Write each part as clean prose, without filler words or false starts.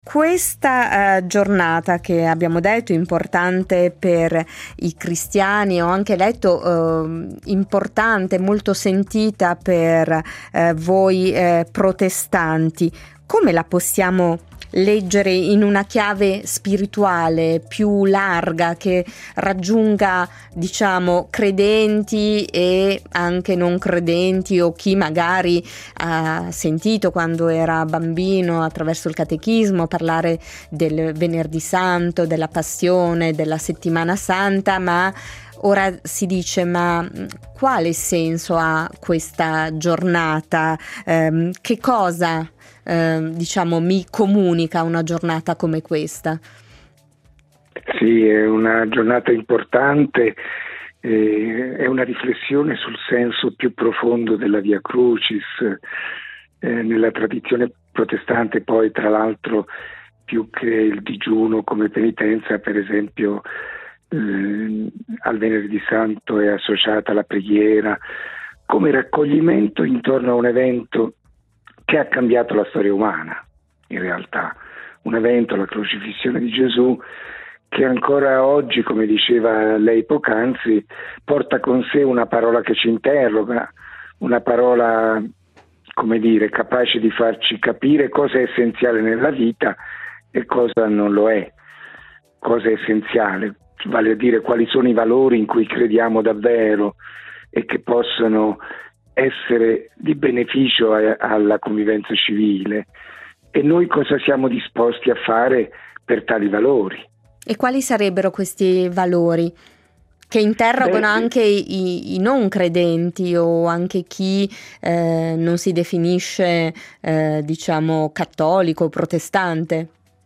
Questa giornata che abbiamo detto importante per i cristiani, ho anche letto importante, molto sentita per voi protestanti, come la possiamo leggere in una chiave spirituale più larga che raggiunga, diciamo, credenti e anche non credenti, o chi magari ha sentito quando era bambino attraverso il catechismo parlare del Venerdì Santo, della Passione, della Settimana Santa, ma ora si dice: ma quale senso ha questa giornata? Che cosa diciamo mi comunica una giornata come questa? Sì, è una giornata importante, è una riflessione sul senso più profondo della Via Crucis. Nella tradizione protestante poi, tra l'altro, più che il digiuno come penitenza, per esempio al Venerdì Santo è associata la preghiera come raccoglimento intorno a un evento che ha cambiato la storia umana, in realtà. Un evento, la crocifissione di Gesù, che ancora oggi, come diceva lei poc'anzi, porta con sé una parola che ci interroga, una parola, come dire, capace di farci capire cosa è essenziale nella vita e cosa non lo è, cosa è essenziale, vale a dire quali sono i valori in cui crediamo davvero e che possono essere di beneficio alla convivenza civile, e noi cosa siamo disposti a fare per tali valori. E quali sarebbero questi valori che interrogano anche i non credenti o anche chi non si definisce diciamo cattolico o protestante?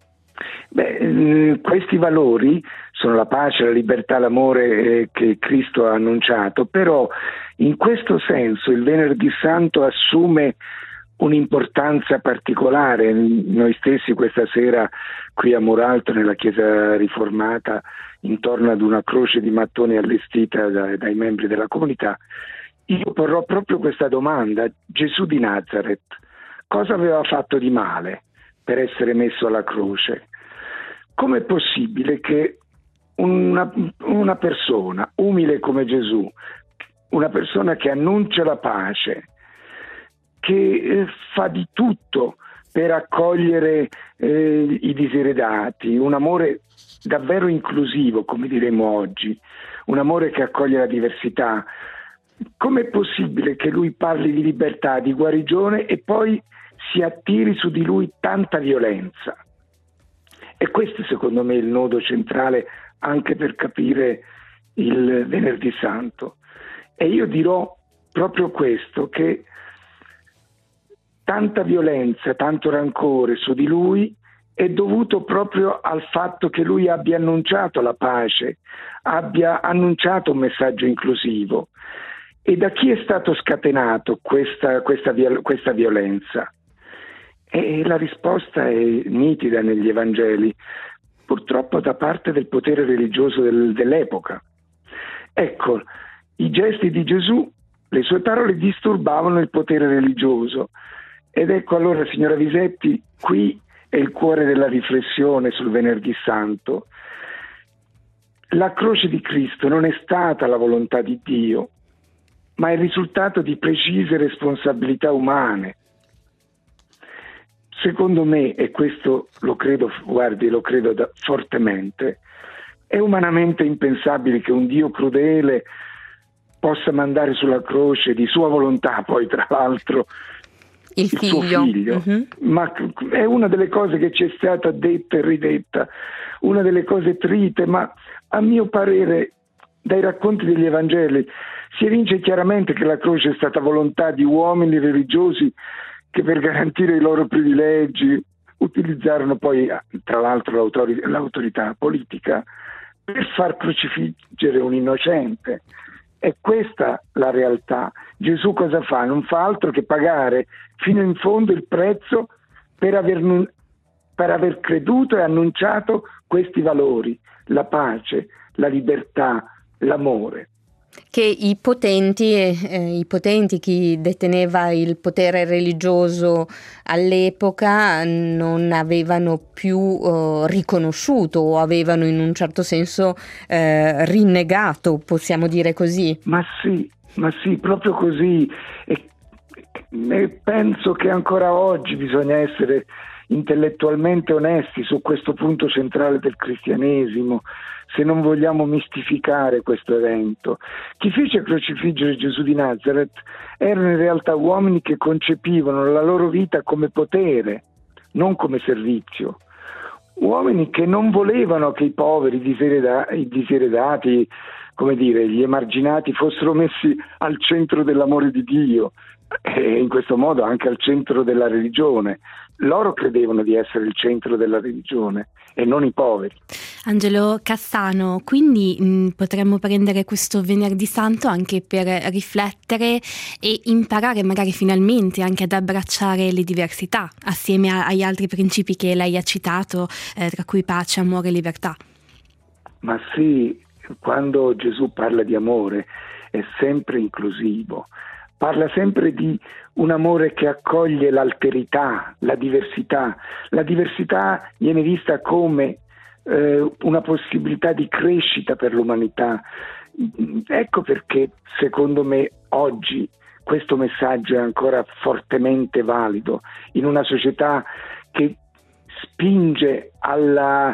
Questi valori sono la pace, la libertà, l'amore che Cristo ha annunciato, però in questo senso il Venerdì Santo assume un'importanza particolare. Noi stessi questa sera qui a Muralto, nella chiesa riformata, intorno ad una croce di mattoni allestita dai membri della comunità, io porrò proprio questa domanda: Gesù di Nazareth cosa aveva fatto di male per essere messo alla croce? Com'è possibile che una persona umile come Gesù, una persona che annuncia la pace, che fa di tutto per accogliere i diseredati, un amore davvero inclusivo, come diremmo oggi, un amore che accoglie la diversità, com'è possibile che lui parli di libertà, di guarigione e poi si attiri su di lui tanta violenza? E questo secondo me è il nodo centrale anche per capire il Venerdì Santo. E io dirò proprio questo, che tanta violenza, tanto rancore su di lui è dovuto proprio al fatto che lui abbia annunciato la pace, abbia annunciato un messaggio inclusivo. E da chi è stato scatenato questa violenza? E la risposta è nitida negli Evangeli, purtroppo da parte del potere religioso dell'epoca. Ecco, i gesti di Gesù, le sue parole disturbavano il potere religioso. Ed ecco allora, signora Visetti, qui è il cuore della riflessione sul Venerdì Santo. La croce di Cristo non è stata la volontà di Dio, ma il risultato di precise responsabilità umane. Secondo me, e questo lo credo, guardi, lo credo fortemente, è umanamente impensabile che un Dio crudele possa mandare sulla croce di sua volontà, poi tra l'altro, il suo figlio. Uh-huh. Ma è una delle cose che ci è stata detta e ridetta, una delle cose trite, ma a mio parere dai racconti degli Evangeli si evince chiaramente che la croce è stata volontà di uomini religiosi che per garantire i loro privilegi utilizzarono poi tra l'altro l'autorità politica per far crocifiggere un innocente. È questa la realtà. Gesù cosa fa? Non fa altro che pagare fino in fondo il prezzo per aver creduto e annunciato questi valori: la pace, la libertà, l'amore. che i potenti, chi deteneva il potere religioso all'epoca non avevano più riconosciuto o avevano in un certo senso rinnegato, possiamo dire così. Ma sì, proprio così. E penso che ancora oggi bisogna essere intellettualmente onesti su questo punto centrale del cristianesimo, se non vogliamo mistificare questo evento. Chi fece crocifiggere Gesù di Nazareth erano in realtà uomini che concepivano la loro vita come potere, non come servizio. Uomini che non volevano che i poveri, i diseredati, come dire, gli emarginati fossero messi al centro dell'amore di Dio e in questo modo anche al centro della religione. Loro credevano di essere il centro della religione e non i poveri. Angelo Cassano, quindi potremmo prendere questo Venerdì Santo anche per riflettere e imparare magari finalmente anche ad abbracciare le diversità assieme agli altri principi che lei ha citato, tra cui pace, amore e libertà. Ma sì, quando Gesù parla di amore è sempre inclusivo. Parla sempre di un amore che accoglie l'alterità, la diversità. La diversità viene vista come una possibilità di crescita per l'umanità. Ecco perché, secondo me, oggi questo messaggio è ancora fortemente valido in una società che spinge alla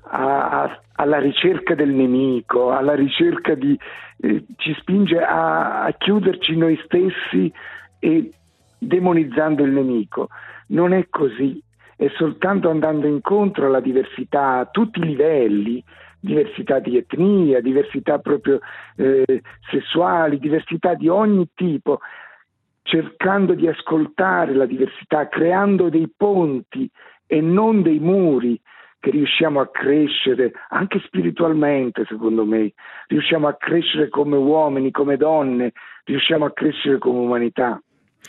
ricerca del nemico, alla ricerca ci spinge a chiuderci noi stessi e demonizzando il nemico. Non è così, è soltanto andando incontro alla diversità a tutti i livelli, diversità di etnia, diversità proprio sessuali, diversità di ogni tipo, cercando di ascoltare la diversità, creando dei ponti e non dei muri, che riusciamo a crescere anche spiritualmente, secondo me, riusciamo a crescere come uomini, come donne, riusciamo a crescere come umanità.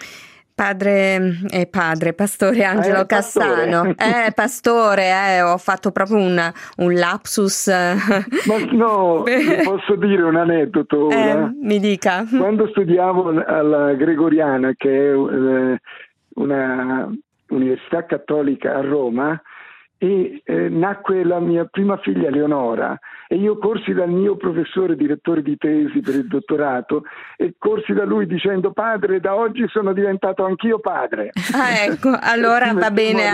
Pastore Angelo Cassano. Pastore, ho fatto proprio un lapsus. Ma no, posso dire un aneddoto ora? Mi dica. Quando studiavo alla Gregoriana, che è una università cattolica a Roma, e nacque la mia prima figlia Leonora e io corsi dal mio professore direttore di tesi per il dottorato e corsi da lui dicendo: padre, da oggi sono diventato anch'io padre. Ecco, allora va bene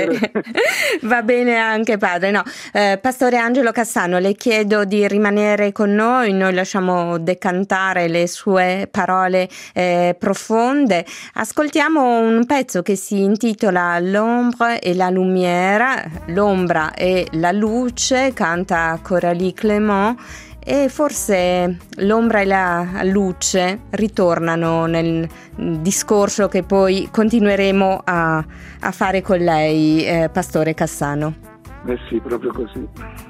anche padre. No, Pastore Angelo Cassano, le chiedo di rimanere con noi lasciamo decantare le sue parole profonde. Ascoltiamo un pezzo che si intitola L'ombre et la lumière, l'ombra e la luce, canta Coralie Clément, e forse l'ombra e la luce ritornano nel discorso che poi continueremo a fare con lei, Pastore Cassano. Sì, proprio così.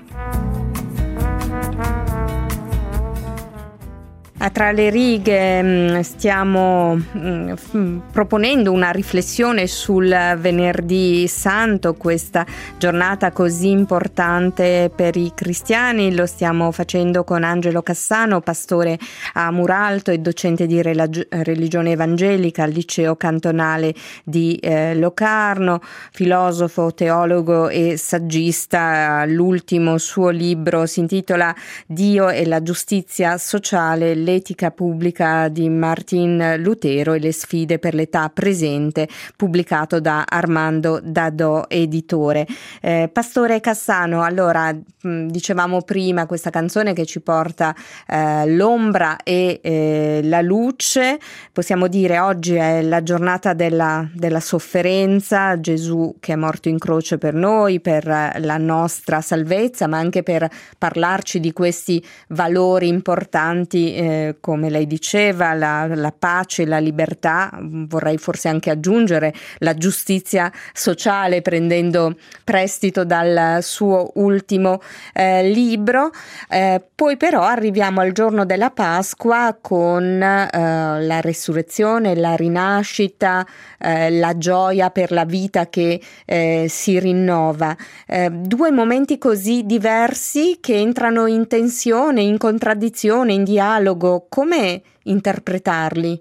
Tra le righe stiamo proponendo una riflessione sul Venerdì Santo, questa giornata così importante per i cristiani. Lo stiamo facendo con Angelo Cassano, pastore a Muralto e docente di religione evangelica al liceo cantonale di Locarno, filosofo, teologo e saggista. L'ultimo suo libro si intitola Dio e la giustizia sociale, l'etica pubblica di Martin Lutero e le sfide per l'età presente, pubblicato da Armando Dadò editore. Pastore Cassano, allora dicevamo prima questa canzone che ci porta l'ombra e la luce. Possiamo dire oggi è la giornata della sofferenza, Gesù che è morto in croce per noi, per la nostra salvezza, ma anche per parlarci di questi valori importanti, come lei diceva, la pace, la libertà, vorrei forse anche aggiungere la giustizia sociale, prendendo prestito dal suo ultimo libro. Poi però arriviamo al giorno della Pasqua con la resurrezione, la rinascita, la gioia per la vita che si rinnova. Due momenti così diversi che entrano in tensione, in contraddizione, in dialogo dialogo, come interpretarli?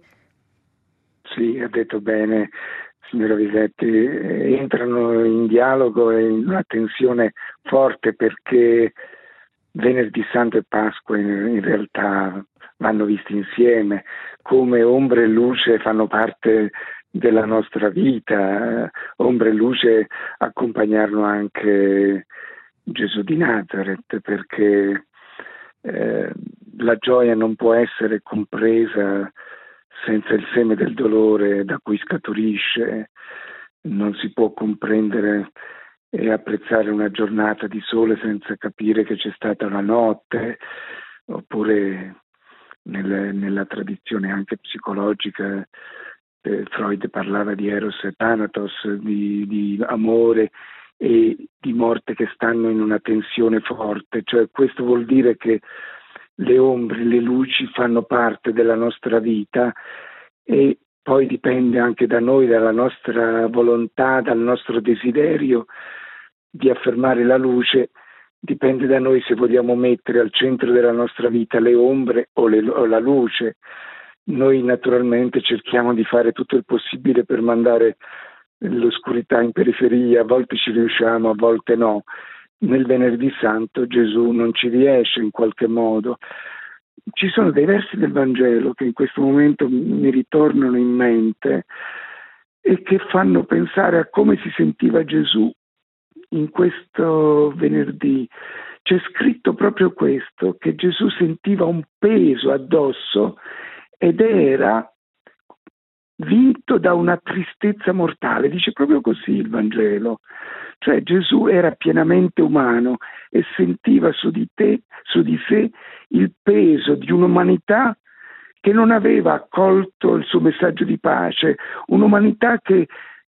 Sì, ha detto bene, signora Visetti, entrano in dialogo e in una tensione forte, perché Venerdì Santo e Pasqua in realtà vanno visti insieme, come ombra e luce fanno parte della nostra vita. Ombra e luce accompagnarono anche Gesù di Nazareth, perché la gioia non può essere compresa senza il seme del dolore da cui scaturisce. Non si può comprendere e apprezzare una giornata di sole senza capire che c'è stata una notte, oppure nella tradizione anche psicologica Freud parlava di Eros e Thanatos, di amore e di morte che stanno in una tensione forte. Cioè, questo vuol dire che le ombre, le luci fanno parte della nostra vita, e poi dipende anche da noi, dalla nostra volontà, dal nostro desiderio di affermare la luce. Dipende da noi se vogliamo mettere al centro della nostra vita le ombre o la luce. Noi naturalmente cerchiamo di fare tutto il possibile per mandare l'oscurità in periferia, a volte ci riusciamo, a volte no. Nel Venerdì Santo Gesù non ci riesce in qualche modo. Ci sono dei versi del Vangelo che in questo momento mi ritornano in mente e che fanno pensare a come si sentiva Gesù in questo venerdì. C'è scritto proprio questo, che Gesù sentiva un peso addosso ed era vinto da una tristezza mortale. Dice proprio così il Vangelo. Cioè Gesù era pienamente umano e sentiva su di sé il peso di un'umanità che non aveva accolto il suo messaggio di pace, un'umanità che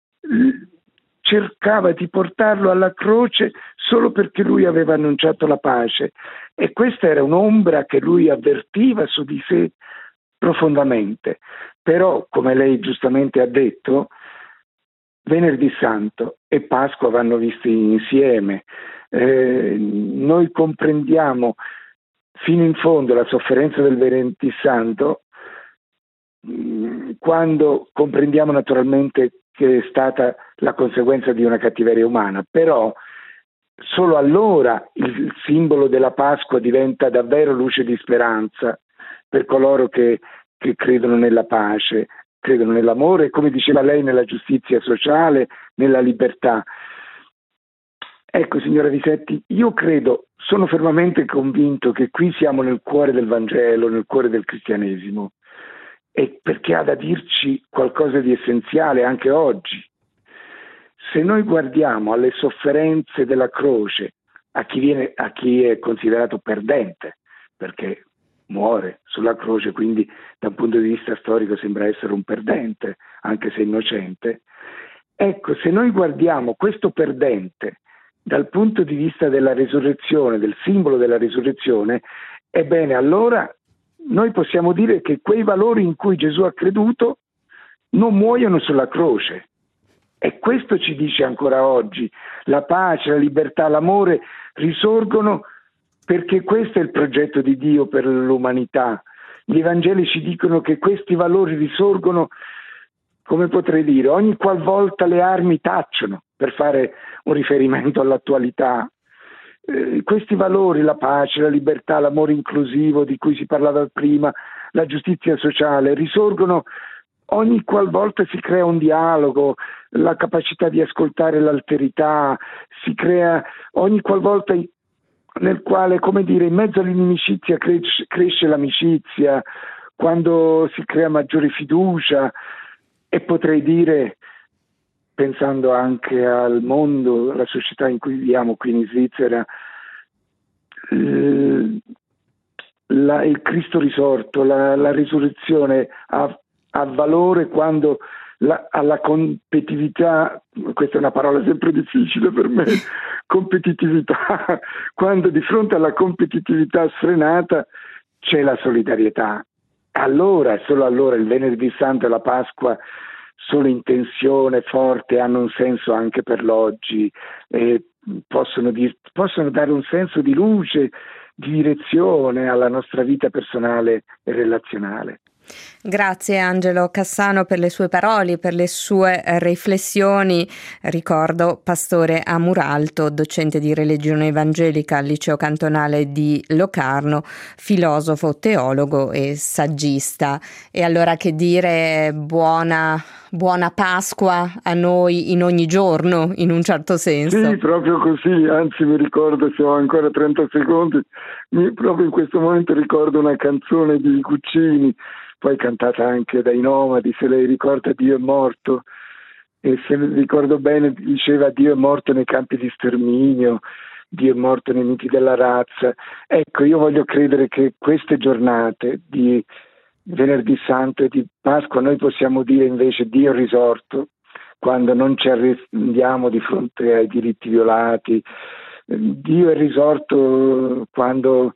cercava di portarlo alla croce solo perché lui aveva annunciato la pace, e questa era un'ombra che lui avvertiva su di sé profondamente. Però, come lei giustamente ha detto, Venerdì Santo e Pasqua vanno visti insieme. Noi comprendiamo fino in fondo la sofferenza del Venerdì Santo quando comprendiamo naturalmente che è stata la conseguenza di una cattiveria umana, però solo allora il simbolo della Pasqua diventa davvero luce di speranza per coloro che credono nella pace, credono nell'amore, come diceva lei, nella giustizia sociale, nella libertà. Ecco, signora Visetti, io sono fermamente convinto che qui siamo nel cuore del Vangelo, nel cuore del cristianesimo, e perché ha da dirci qualcosa di essenziale anche oggi. Se noi guardiamo alle sofferenze della croce, a chi è considerato perdente, perché muore sulla croce, quindi da un punto di vista storico sembra essere un perdente, anche se innocente. Ecco, se noi guardiamo questo perdente dal punto di vista della resurrezione, del simbolo della resurrezione, ebbene allora noi possiamo dire che quei valori in cui Gesù ha creduto non muoiono sulla croce. E questo ci dice ancora oggi: la pace, la libertà, l'amore risorgono perché questo è il progetto di Dio per l'umanità. Gli Evangeli ci dicono che questi valori risorgono, come potrei dire, ogni qualvolta le armi tacciono, per fare un riferimento all'attualità. Questi valori, la pace, la libertà, l'amore inclusivo di cui si parlava prima, la giustizia sociale, risorgono ogni qualvolta si crea un dialogo, la capacità di ascoltare l'alterità, si crea ogni qualvolta nel quale, come dire, in mezzo all'inimicizia cresce l'amicizia, quando si crea maggiore fiducia. E potrei dire, pensando anche al mondo, alla società in cui viviamo qui in Svizzera, il Cristo risorto, la risurrezione ha valore quando alla competitività, questa è una parola sempre difficile per me, competitività, quando di fronte alla competitività sfrenata c'è la solidarietà. Allora, solo allora, il Venerdì Santo e la Pasqua sono in tensione forte, hanno un senso anche per l'oggi, possono dare un senso di luce, direzione alla nostra vita personale e relazionale. Grazie Angelo Cassano per le sue parole, per le sue riflessioni. Ricordo pastore a Muralto, docente di religione evangelica al liceo cantonale di Locarno, filosofo, teologo e saggista. E allora che dire, buona Pasqua a noi in ogni giorno, in un certo senso. Sì, proprio così, anzi mi ricordo, se ho ancora 30 secondi, proprio in questo momento ricordo una canzone di Guccini, poi cantata anche dai Nomadi, se lei ricorda Dio è morto, e se ricordo bene diceva Dio è morto nei campi di sterminio, Dio è morto nei miti della razza. Ecco, io voglio credere che queste giornate di Venerdì Santo e di Pasqua noi possiamo dire invece Dio è risorto, quando non ci arrendiamo di fronte ai diritti violati. Dio è risorto quando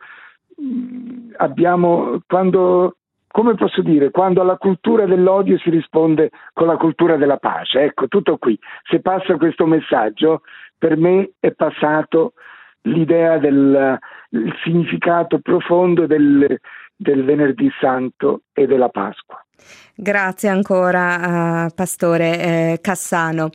come posso dire, quando alla cultura dell'odio si risponde con la cultura della pace. Ecco, tutto qui. Se passa questo messaggio, per me è passato l'idea il significato profondo del Venerdì Santo e della Pasqua. Grazie ancora, Pastore Cassano.